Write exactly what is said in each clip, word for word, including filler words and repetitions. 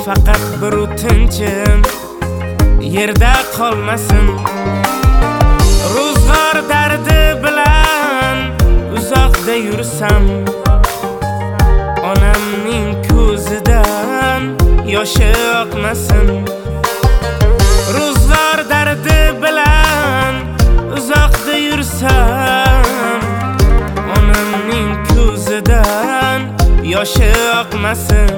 faqat bir o'tinchim yerda qolmasin. Ro'zg'or dardi bilan uzoqda yursam, onamning ko'zidan yoshi oqmasin. Ro'zg'or dardi bilan uzoqda yursam, onamning ko'zidan yoshi oqmasin.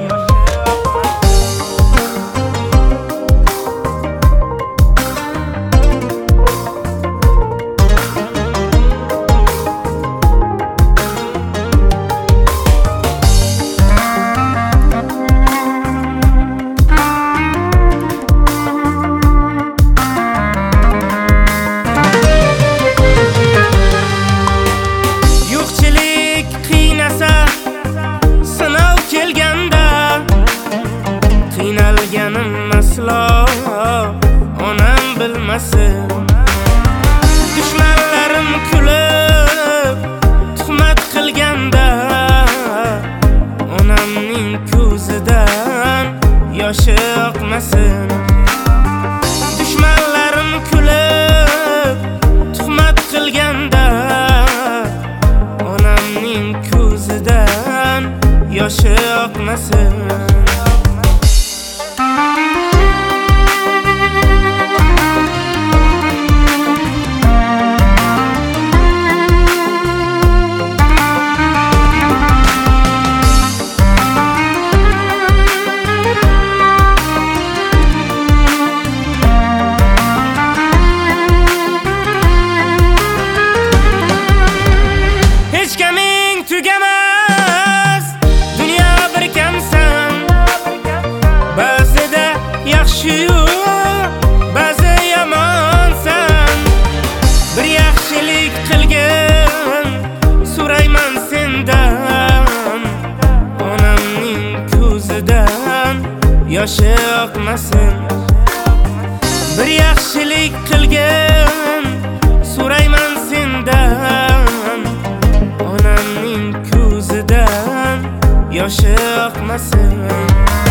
Qiynalganim aslo onam bilmasin. Dushmanlarim kulib tuhmat qilganda, onamning ko'zidan yoshi oqmasin. Dushmanlarim kulib tuhmat qilganda, onamning ko'zidan yoshi oqmasin. Tugamas dunyo bir kamsan, ba'zida yaxshi-yu ba'zi yomonsan. Bir yaxshilik qilgin so'rayman sendan, onamning ko'zidan yoshi oqmasin. Bir yaxshilik qilgin so'rayman sendan, onamning ko'zidan yoshi oqmasin.